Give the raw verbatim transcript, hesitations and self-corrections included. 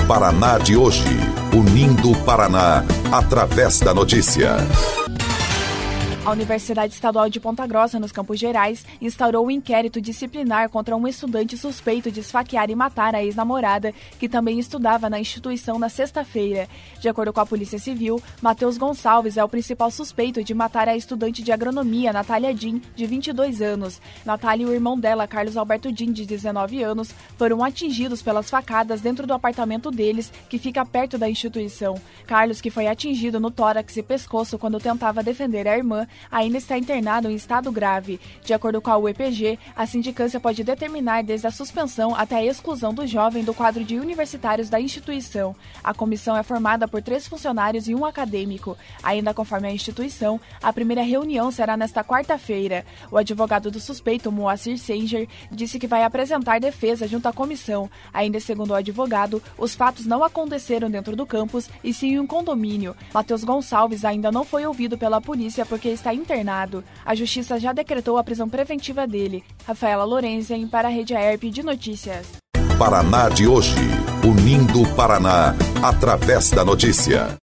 Paraná de hoje, unindo o Paraná através da notícia. A Universidade Estadual de Ponta Grossa, nos Campos Gerais, instaurou um inquérito disciplinar contra um estudante suspeito de esfaquear e matar a ex-namorada, que também estudava na instituição na sexta-feira. De acordo com a Polícia Civil, Matheus Gonçalves é o principal suspeito de matar a estudante de agronomia, Natália Din, de vinte e dois anos. Natália e o irmão dela, Carlos Alberto Din, de dezenove anos, foram atingidos pelas facadas dentro do apartamento deles, que fica perto da instituição. Carlos, que foi atingido no tórax e pescoço quando tentava defender a irmã, ainda está internado em estado grave. De acordo com a U E P G, a sindicância pode determinar desde a suspensão até a exclusão do jovem do quadro de universitários da instituição. A comissão é formada por três funcionários e um acadêmico. Ainda conforme a instituição, a primeira reunião será nesta quarta-feira. O advogado do suspeito, Moacir Senger, disse que vai apresentar defesa junto à comissão. Ainda segundo o advogado, os fatos não aconteceram dentro do campus e sim em um condomínio. Matheus Gonçalves ainda não foi ouvido pela polícia porque está internado. A justiça já decretou a prisão preventiva dele. Rafaela Lorenzen para a Rede A E R P de Notícias. Paraná de hoje, unindo o Paraná através da notícia.